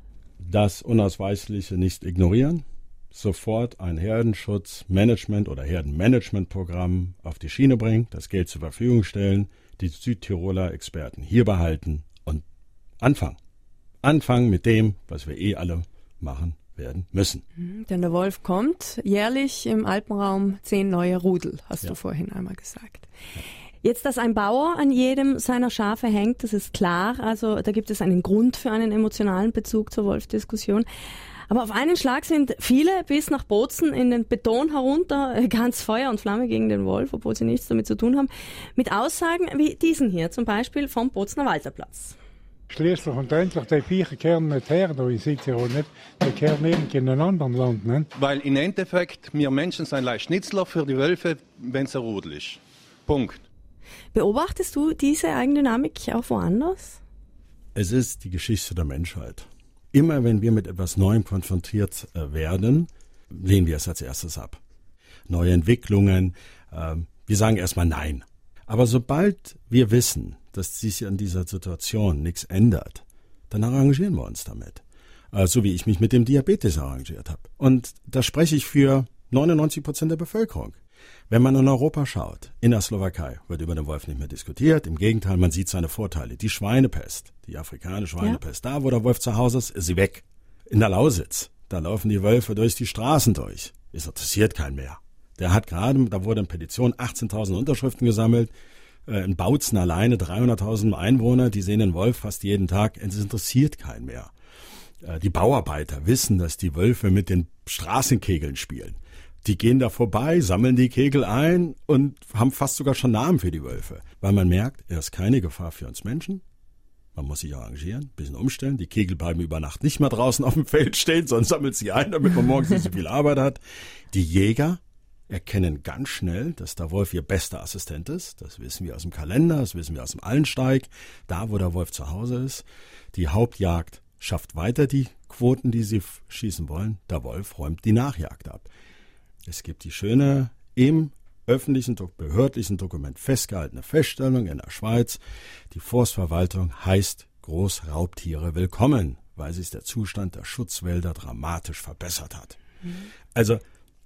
Das Unausweichliche nicht ignorieren, sofort ein Herdenschutzmanagement oder Herdenmanagementprogramm auf die Schiene bringen, das Geld zur Verfügung stellen, die Südtiroler Experten hier behalten und anfangen. Anfangen mit dem, was wir eh alle machen werden müssen. Mhm, denn der Wolf kommt jährlich im Alpenraum zehn neue Rudel, hast ja. du vorhin einmal gesagt. Ja. Jetzt, dass ein Bauer an jedem seiner Schafe hängt, das ist klar. Also da gibt es einen Grund für einen emotionalen Bezug zur Wolfsdiskussion. Aber auf einen Schlag sind viele bis nach Bozen in den Beton herunter, ganz Feuer und Flamme gegen den Wolf, obwohl sie nichts damit zu tun haben, mit Aussagen wie diesen hier, zum Beispiel vom Bozener Walterplatz. Schließlich und endlich, die Viecher kehren nicht her, da in Südtirol nicht. Die kehren irgendwie in einem anderen Land. Nicht? Weil im Endeffekt, wir Menschen sind leicht Schnitzler für die Wölfe, wenn es ein Rudel ist. Punkt. Beobachtest du diese Eigendynamik auch woanders? Es ist die Geschichte der Menschheit. Immer wenn wir mit etwas Neuem konfrontiert äh, werden, lehnen wir es als erstes ab. Neue Entwicklungen, äh, wir sagen erstmal Nein. Aber sobald wir wissen, dass sich an dieser Situation nichts ändert, dann arrangieren wir uns damit. Äh, so wie ich mich mit dem Diabetes arrangiert habe. Und da spreche ich für neunundneunzig Prozent der Bevölkerung. Wenn man in Europa schaut, in der Slowakei wird über den Wolf nicht mehr diskutiert. Im Gegenteil, man sieht seine Vorteile. Die Schweinepest, die afrikanische Schweinepest, ja. Da wo der Wolf zu Hause ist, ist sie weg. In der Lausitz, da laufen die Wölfe durch die Straßen durch. Es interessiert keinen mehr. Der hat gerade, da wurde eine Petition, achtzehntausend Unterschriften gesammelt. In Bautzen alleine dreihunderttausend Einwohner, die sehen den Wolf fast jeden Tag. Es interessiert keinen mehr. Die Bauarbeiter wissen, dass die Wölfe mit den Straßenkegeln spielen. Die gehen da vorbei, sammeln die Kegel ein und haben fast sogar schon Namen für die Wölfe. Weil man merkt, er ist keine Gefahr für uns Menschen. Man muss sich arrangieren, ein bisschen umstellen. Die Kegel bleiben über Nacht nicht mehr draußen auf dem Feld stehen, sondern sammelt sie ein, damit man morgens nicht so viel Arbeit hat. Die Jäger erkennen ganz schnell, dass der Wolf ihr bester Assistent ist. Das wissen wir aus dem Kalender, das wissen wir aus dem Allensteig. Da, wo der Wolf zu Hause ist. Die Hauptjagd schafft weiter die Quoten, die sie schießen wollen. Der Wolf räumt die Nachjagd ab. Es gibt die schöne, im öffentlichen, behördlichen Dokument festgehaltene Feststellung in der Schweiz. Die Forstverwaltung heißt Großraubtiere willkommen, weil sich der Zustand der Schutzwälder dramatisch verbessert hat. Mhm. Also,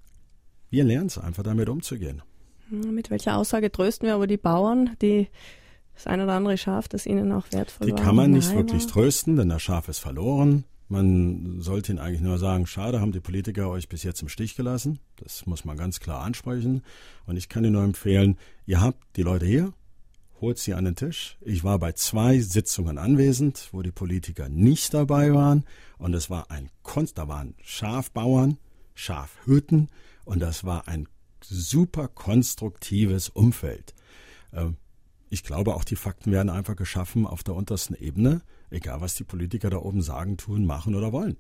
wir lernen es einfach, damit umzugehen. Mit welcher Aussage trösten wir aber die Bauern, die das ein oder andere Schaf, das ihnen auch wertvoll war? Die kann man nicht wirklich trösten, denn das Schaf ist verloren. Man sollte ihnen eigentlich nur sagen, schade, haben die Politiker euch bis jetzt im Stich gelassen. Das muss man ganz klar ansprechen. Und ich kann Ihnen nur empfehlen, ihr habt die Leute hier, holt sie an den Tisch. Ich war bei zwei Sitzungen anwesend, wo die Politiker nicht dabei waren. Und es war ein Konst, da waren Schafbauern, Schafhirten und das war ein super konstruktives Umfeld. Ähm, Ich glaube, auch die Fakten werden einfach geschaffen auf der untersten Ebene, egal was die Politiker da oben sagen, tun, machen oder wollen.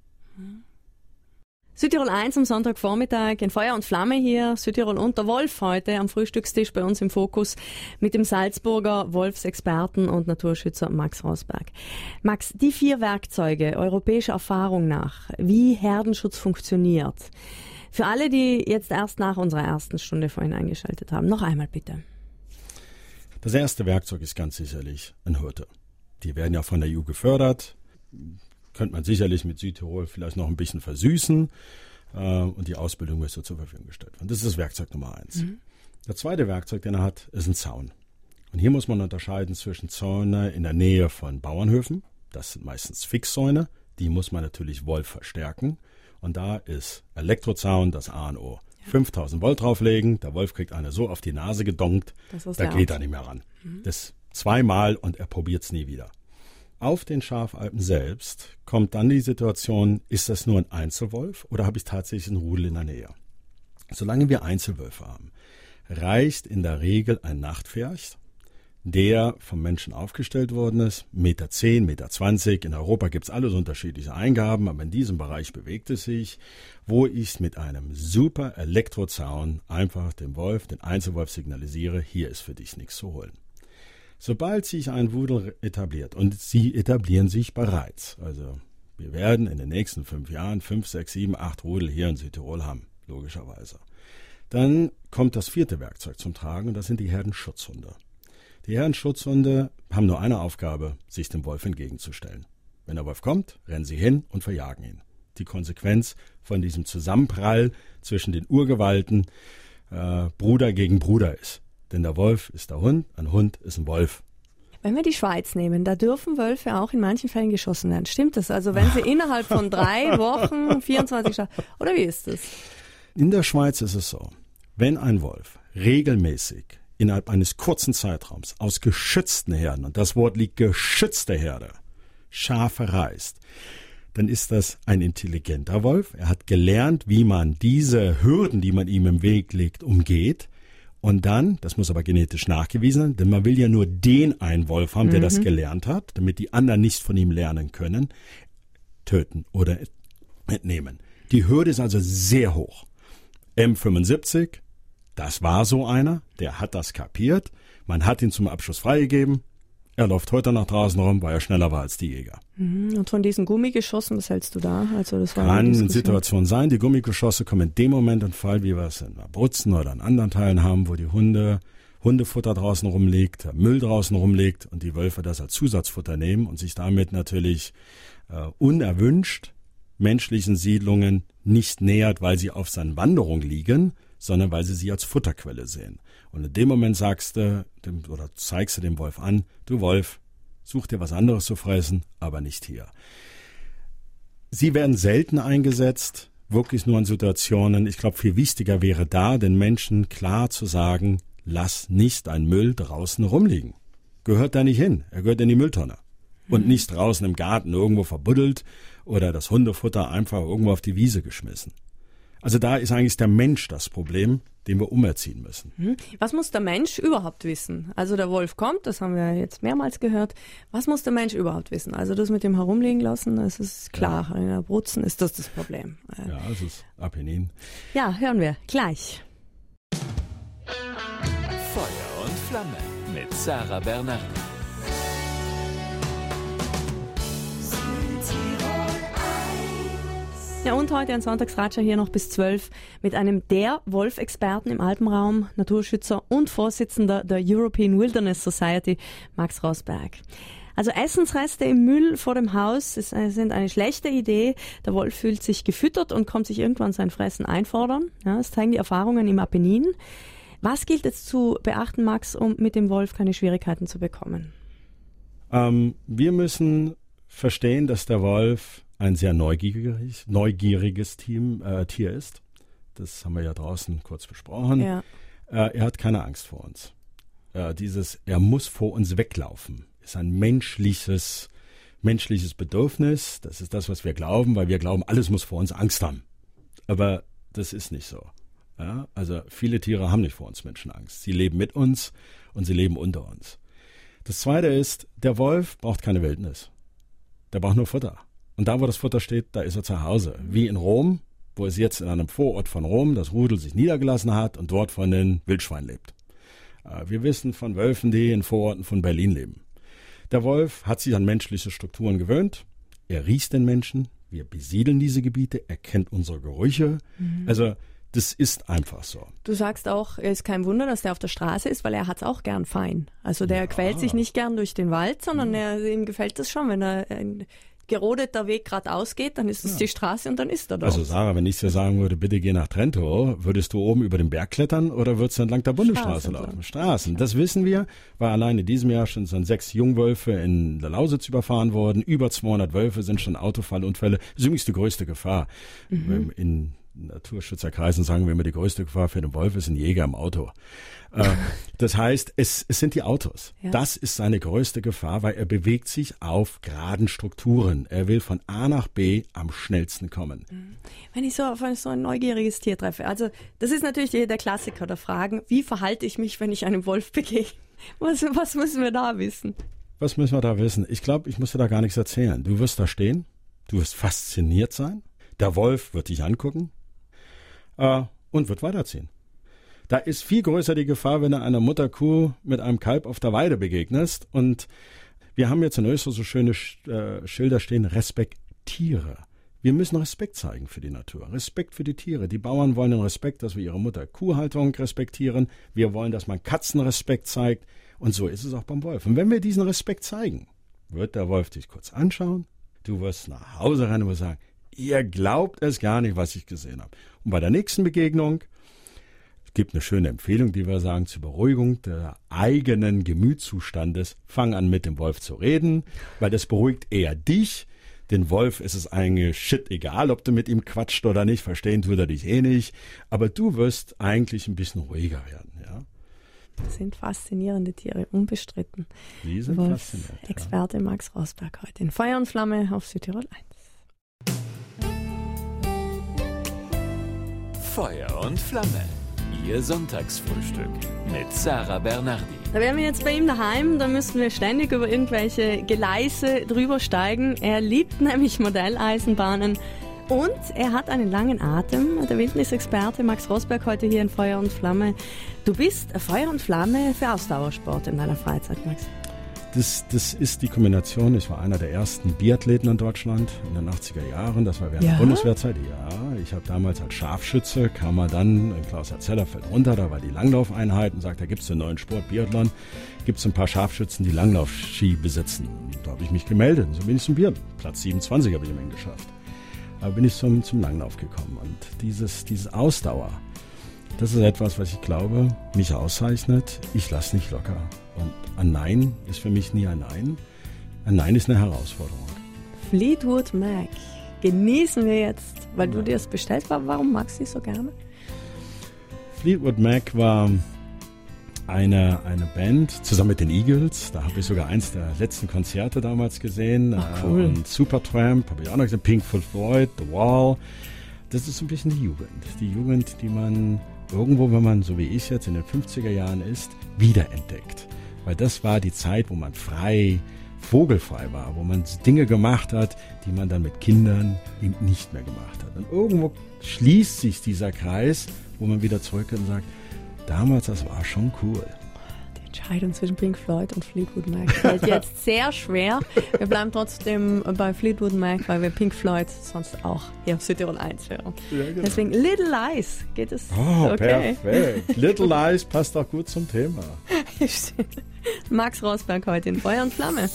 Südtirol eins am Sonntagvormittag in Feuer und Flamme hier, Südtirol und der Wolf heute am Frühstückstisch bei uns im Fokus mit dem Salzburger Wolfsexperten und Naturschützer Max Rosberg. Max, die vier Werkzeuge europäischer Erfahrung nach, wie Herdenschutz funktioniert, für alle, die jetzt erst nach unserer ersten Stunde vorhin eingeschaltet haben, noch einmal bitte. Das erste Werkzeug ist ganz sicherlich ein Hirte. Die werden ja von der E U gefördert. Könnte man sicherlich mit Südtirol vielleicht noch ein bisschen versüßen. Äh, und die Ausbildung müsste zur Verfügung gestellt werden. Das ist das Werkzeug Nummer eins. Mhm. Das zweite Werkzeug, den er hat, ist ein Zaun. Und hier muss man unterscheiden zwischen Zäune in der Nähe von Bauernhöfen. Das sind meistens Fixzäune. Die muss man natürlich Wolf verstärken. Und da ist Elektrozaun das A und O. fünftausend Volt drauflegen, der Wolf kriegt eine so auf die Nase gedonkt, da geht er nicht mehr ran. Mhm. Das zweimal und er probiert es nie wieder. Auf den Schafalpen selbst kommt dann die Situation, ist das nur ein Einzelwolf oder habe ich tatsächlich einen Rudel in der Nähe? Solange wir Einzelwölfe haben, reicht in der Regel ein Nachtpferch, der vom Menschen aufgestellt worden ist, Meter zehn, Meter zwanzig. In Europa gibt es alles unterschiedliche Eingaben, aber in diesem Bereich bewegt es sich, wo ich mit einem super Elektrozaun einfach dem Wolf, den Einzelwolf signalisiere, hier ist für dich nichts zu holen. Sobald sich ein Rudel etabliert, und sie etablieren sich bereits, also wir werden in den nächsten fünf Jahren fünf, sechs, sieben, acht Rudel hier in Südtirol haben, logischerweise. Dann kommt das vierte Werkzeug zum Tragen und das sind die Herdenschutzhunde. Die Herdenschutzhunde haben nur eine Aufgabe, sich dem Wolf entgegenzustellen. Wenn der Wolf kommt, rennen sie hin und verjagen ihn. Die Konsequenz von diesem Zusammenprall zwischen den Urgewalten äh, Bruder gegen Bruder ist. Denn der Wolf ist der Hund, ein Hund ist ein Wolf. Wenn wir die Schweiz nehmen, da dürfen Wölfe auch in manchen Fällen geschossen werden. Stimmt das? Also wenn sie innerhalb von drei Wochen, vierundzwanzig Stunden, oder wie ist das? In der Schweiz ist es so, wenn ein Wolf regelmäßig innerhalb eines kurzen Zeitraums aus geschützten Herden, und das Wort liegt geschützte Herde, Schafe reißt, dann ist das ein intelligenter Wolf. Er hat gelernt, wie man diese Hürden, die man ihm im Weg legt, umgeht. Und dann, das muss aber genetisch nachgewiesen sein, denn man will ja nur den einen Wolf haben, der mhm. das gelernt hat, damit die anderen nicht von ihm lernen können, töten oder entnehmen. Die Hürde ist also sehr hoch. M fünfundsiebzig, das war so einer, der hat das kapiert, man hat ihn zum Abschuss freigegeben, er läuft heute nach draußen rum, weil er schneller war als die Jäger. Und von diesen Gummigeschossen, was hältst du da? Also das war Kann eine Situation sein, die Gummigeschosse kommen in dem Moment in Fall, wie wir es in Abruzzen oder in anderen Teilen haben, wo die Hunde, Hundefutter draußen rumliegt, Müll draußen rumliegt und die Wölfe das als Zusatzfutter nehmen und sich damit natürlich äh, unerwünscht menschlichen Siedlungen nicht nähert, weil sie auf seinen Wanderungen liegen, sondern weil sie sie als Futterquelle sehen. Und in dem Moment sagst du dem, oder zeigst du dem Wolf an, du Wolf, such dir was anderes zu fressen, aber nicht hier. Sie werden selten eingesetzt, wirklich nur in Situationen, ich glaube, viel wichtiger wäre da, den Menschen klar zu sagen, lass nicht dein Müll draußen rumliegen. Gehört da nicht hin, er gehört in die Mülltonne. Und nicht draußen im Garten irgendwo verbuddelt oder das Hundefutter einfach irgendwo auf die Wiese geschmissen. Also da ist eigentlich der Mensch das Problem, den wir umerziehen müssen. Was muss der Mensch überhaupt wissen? Also der Wolf kommt, das haben wir jetzt mehrmals gehört. Was muss der Mensch überhaupt wissen? Also das mit dem Herumliegen lassen, das ist klar. Ja. In der Abruzzen ist das das Problem. Ja, es ist Apennin. Ja, hören wir gleich. Feuer und Flamme mit Sarah Bernard. Ja, und heute ein Sonntagsratscher hier noch bis zwölf mit einem der Wolf-Experten im Alpenraum, Naturschützer und Vorsitzender der European Wilderness Society, Max Rosberg. Also Essensreste im Müll vor dem Haus sind eine schlechte Idee. Der Wolf fühlt sich gefüttert und kommt sich irgendwann sein Fressen einfordern. Ja, das zeigen die Erfahrungen im Apennin. Was gilt jetzt zu beachten, Max, um mit dem Wolf keine Schwierigkeiten zu bekommen? Ähm, wir müssen verstehen, dass der Wolf ein sehr neugierig, neugieriges Team, äh, Tier ist. Das haben wir ja draußen kurz besprochen. Ja. Äh, er hat keine Angst vor uns. Äh, dieses, er muss vor uns weglaufen, ist ein menschliches, menschliches Bedürfnis. Das ist das, was wir glauben, weil wir glauben, alles muss vor uns Angst haben. Aber das ist nicht so. Ja? Also viele Tiere haben nicht vor uns Menschen Angst. Sie leben mit uns und sie leben unter uns. Das Zweite ist, der Wolf braucht keine Wildnis. Der braucht nur Futter. Und da, wo das Futter steht, da ist er zu Hause. Wie in Rom, wo es jetzt in einem Vorort von Rom das Rudel sich niedergelassen hat und dort von den Wildschweinen lebt. Wir wissen von Wölfen, die in Vororten von Berlin leben. Der Wolf hat sich an menschliche Strukturen gewöhnt. Er riecht den Menschen. Wir besiedeln diese Gebiete. Er kennt unsere Gerüche. Mhm. Also das ist einfach so. Du sagst auch, es ist kein Wunder, dass der auf der Straße ist, weil er hat es auch gern fein. Also der ja. quält sich nicht gern durch den Wald, sondern er, ihm gefällt das schon, wenn er ein gerodeter Weg geradeaus geht, dann ist es ja. die Straße und dann ist er dort. Also Sarah, wenn ich dir sagen würde, bitte geh nach Trento, würdest du oben über den Berg klettern oder würdest du entlang der Bundesstraße laufen? Straßen, das wissen wir, weil allein in diesem Jahr schon sind sechs Jungwölfe in der Lausitz überfahren worden, über zweihundert Wölfe sind schon Autofallunfälle. Das ist übrigens die größte Gefahr. Mhm. In Naturschützerkreisen sagen wir immer, die größte Gefahr für den Wolf ist ein Jäger im Auto. Äh, das heißt, es, es sind die Autos. Ja. Das ist seine größte Gefahr, weil er bewegt sich auf geraden Strukturen. Er will von A nach B am schnellsten kommen. Wenn ich so auf ein, so ein neugieriges Tier treffe, also das ist natürlich der, der Klassiker der Fragen, wie verhalte ich mich, wenn ich einem Wolf begegne? Was, was müssen wir da wissen? Was müssen wir da wissen? Ich glaube, ich muss dir da gar nichts erzählen. Du wirst da stehen, du wirst fasziniert sein, der Wolf wird dich angucken, Uh, und wird weiterziehen. Da ist viel größer die Gefahr, wenn du einer Mutterkuh mit einem Kalb auf der Weide begegnest. Und wir haben jetzt in Österreich so schöne äh, Schilder stehen, respektiere. Wir müssen Respekt zeigen für die Natur, Respekt für die Tiere. Die Bauern wollen den Respekt, dass wir ihre Mutter-Kuh-Haltung respektieren. Wir wollen, dass man Katzen Respekt zeigt. Und so ist es auch beim Wolf. Und wenn wir diesen Respekt zeigen, wird der Wolf dich kurz anschauen. Du wirst nach Hause rennen und sagen, ihr glaubt es gar nicht, was ich gesehen habe. Und bei der nächsten Begegnung, es gibt eine schöne Empfehlung, die wir sagen, zur Beruhigung der eigenen Gemütszustandes, fang an mit dem Wolf zu reden, weil das beruhigt eher dich. Den Wolf ist es eigentlich shit egal, ob du mit ihm quatscht oder nicht, verstehen tut er dich eh nicht. Aber du wirst eigentlich ein bisschen ruhiger werden, ja. Das sind faszinierende Tiere, unbestritten. Die sind Wolf, faszinierend. Experte ja. Max Rosberg heute in Feuer und Flamme auf Südtirol eins. Feuer und Flamme, Ihr Sonntagsfrühstück mit Sarah Bernardi. Da wären wir jetzt bei ihm daheim, da müssten wir ständig über irgendwelche Gleise drüber steigen. Er liebt nämlich Modelleisenbahnen und er hat einen langen Atem. Der Wildnisexperte Max Rosberg heute hier in Feuer und Flamme. Du bist Feuer und Flamme für Ausdauersport in deiner Freizeit, Max. Das, das ist die Kombination. Ich war einer der ersten Biathleten in Deutschland in den achtziger Jahren. Das war während ja? der Bundeswehrzeit. Ja, ich habe damals als Scharfschütze, kam man dann in Klaus-Zellerfeld runter, da war die Langlaufeinheit und sagt, da gibt es einen neuen Sport, Biathlon. Gibt es ein paar Scharfschützen, die Langlaufski besitzen. Und da habe ich mich gemeldet. So bin ich zum Biathlon. Platz siebenundzwanzig habe ich immerhin geschafft. Da bin ich zum, zum Langlauf gekommen. Und dieses, diese Ausdauer, das ist etwas, was ich glaube, mich auszeichnet. Ich lasse nicht locker. Und ein Nein ist für mich nie ein Nein. Ein Nein ist eine Herausforderung. Fleetwood Mac genießen wir jetzt, weil du dir das bestellt hast. Warum magst du die so gerne? Fleetwood Mac war eine, eine Band zusammen mit den Eagles. Da habe ich sogar eins der letzten Konzerte damals gesehen. Ach, cool. Und Supertramp habe ich auch noch gesehen. Pink Floyd, The Wall. Das ist so ein bisschen die Jugend. Die Jugend, die man irgendwo, wenn man so wie ich jetzt in den fünfziger Jahren ist, wiederentdeckt. Weil das war die Zeit, wo man frei, vogelfrei war, wo man Dinge gemacht hat, die man dann mit Kindern eben nicht mehr gemacht hat. Und irgendwo schließt sich dieser Kreis, wo man wieder zurückgeht und sagt, damals, das war schon cool. Die Entscheidung zwischen Pink Floyd und Fleetwood Mac fällt jetzt sehr schwer. Wir bleiben trotzdem bei Fleetwood Mac, weil wir Pink Floyd sonst auch hier auf Südtirol eins hören. Ja, genau. Deswegen Little Lies geht es. Oh, okay. Perfekt. Little Lies passt auch gut zum Thema. Max Rosberg heute in Feuer und Flamme.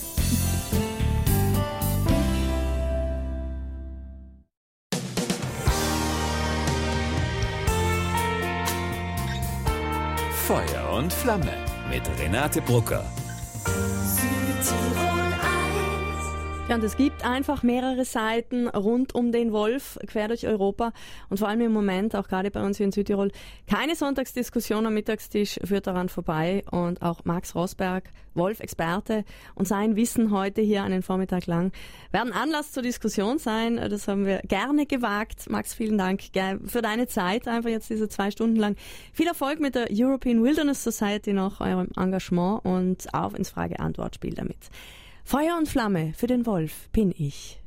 Feuer und Flamme mit Renate Brucker. Ja, und es gibt einfach mehrere Seiten rund um den Wolf, quer durch Europa und vor allem im Moment, auch gerade bei uns hier in Südtirol, keine Sonntagsdiskussion am Mittagstisch führt daran vorbei und auch Max Rosberg, Wolf-Experte und sein Wissen heute hier einen Vormittag lang werden Anlass zur Diskussion sein. Das haben wir gerne gewagt. Max, vielen Dank für deine Zeit, einfach jetzt diese zwei Stunden lang. Viel Erfolg mit der European Wilderness Society noch, eurem Engagement und auf ins Frage-Antwort-Spiel damit. Feuer und Flamme für den Wolf bin ich.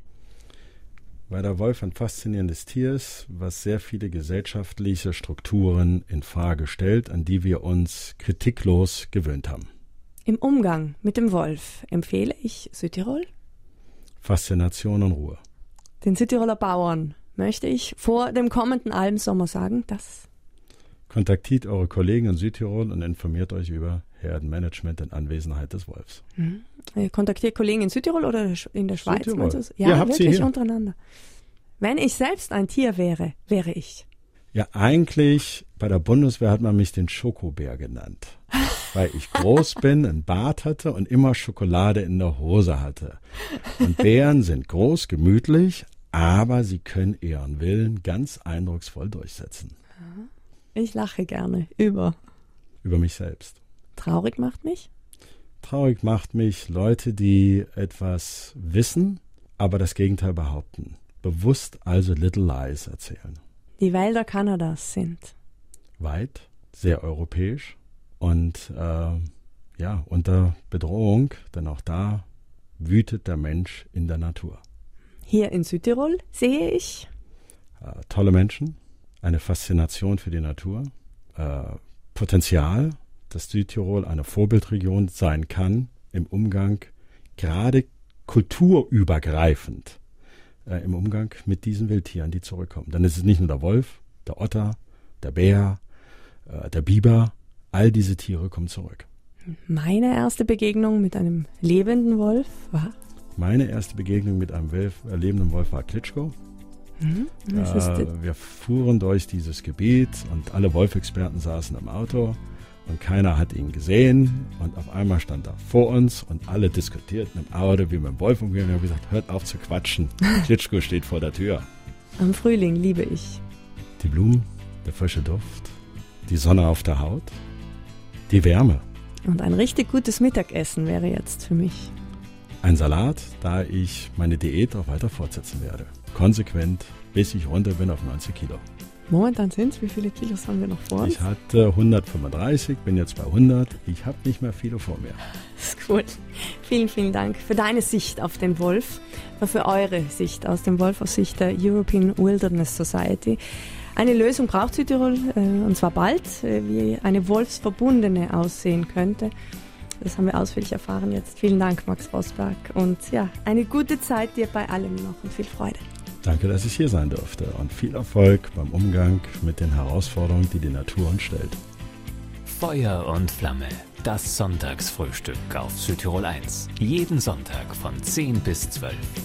Weil der Wolf ein faszinierendes Tier ist, was sehr viele gesellschaftliche Strukturen in Frage stellt, an die wir uns kritiklos gewöhnt haben. Im Umgang mit dem Wolf empfehle ich Südtirol. Faszination und Ruhe. Den Südtiroler Bauern möchte ich vor dem kommenden Almsommer sagen, dass kontaktiert eure Kollegen in Südtirol und informiert euch über Herdenmanagement in Anwesenheit des Wolfs. Mhm. Kontaktiert Kollegen in Südtirol oder in der Schweiz? Südtirol. Ja, Ihr habt wirklich sie hier. Untereinander. Wenn ich selbst ein Tier wäre, wäre ich. Ja, eigentlich bei der Bundeswehr hat man mich den Schokobär genannt, weil ich groß bin, einen Bart hatte und immer Schokolade in der Hose hatte. Und Bären sind groß, gemütlich, aber sie können ihren Willen ganz eindrucksvoll durchsetzen. Ich lache gerne über. Über mich selbst. Traurig macht mich? Traurig macht mich Leute, die etwas wissen, aber das Gegenteil behaupten. Bewusst also Little Lies erzählen. Die Wälder Kanadas sind weit, sehr europäisch und äh, ja, unter Bedrohung, denn auch da wütet der Mensch in der Natur. Hier in Südtirol sehe ich Äh, tolle Menschen, eine Faszination für die Natur, äh, Potenzial, dass Südtirol eine Vorbildregion sein kann im Umgang, gerade kulturübergreifend, äh, im Umgang mit diesen Wildtieren, die zurückkommen. Dann ist es nicht nur der Wolf, der Otter, der Bär, äh, der Biber, all diese Tiere kommen zurück. Meine erste Begegnung mit einem lebenden Wolf war? Meine erste Begegnung mit einem Wolf, äh, lebenden Wolf war Klitschko. Mhm. Das Äh, ist wir fuhren durch dieses Gebiet und alle Wolfexperten saßen im Auto und keiner hat ihn gesehen und auf einmal stand er vor uns und alle diskutierten im Auto, wie mit dem Wolf umgehen. Wir haben gesagt, hört auf zu quatschen, Klitschko steht vor der Tür. am Frühling liebe ich. Die Blumen, der frische Duft, die Sonne auf der Haut, die Wärme, Und ein richtig gutes Mittagessen wäre jetzt für mich. ein Salat, da ich meine Diät auch weiter fortsetzen werde. Konsequent, bis ich runter bin auf neunzig Kilo. Momentan sind es, wie viele Kilos haben wir noch vor uns? Ich hatte hundertfünfunddreißig, bin jetzt bei hundert. Ich habe nicht mehr viele vor mir. Das ist gut. Vielen, vielen Dank für deine Sicht auf den Wolf, für eure Sicht aus dem Wolf, aus Sicht der European Wilderness Society. Eine Lösung braucht Südtirol, äh, und zwar bald, äh, wie eine Wolfsverbundene aussehen könnte. Das haben wir ausführlich erfahren jetzt. Vielen Dank, Max Rosberg. Und ja, eine gute Zeit dir bei allem noch und viel Freude. Danke, dass ich hier sein durfte und viel Erfolg beim Umgang mit den Herausforderungen, die die Natur uns stellt. Feuer und Flamme, das Sonntagsfrühstück auf Südtirol eins. Jeden Sonntag von zehn bis zwölf.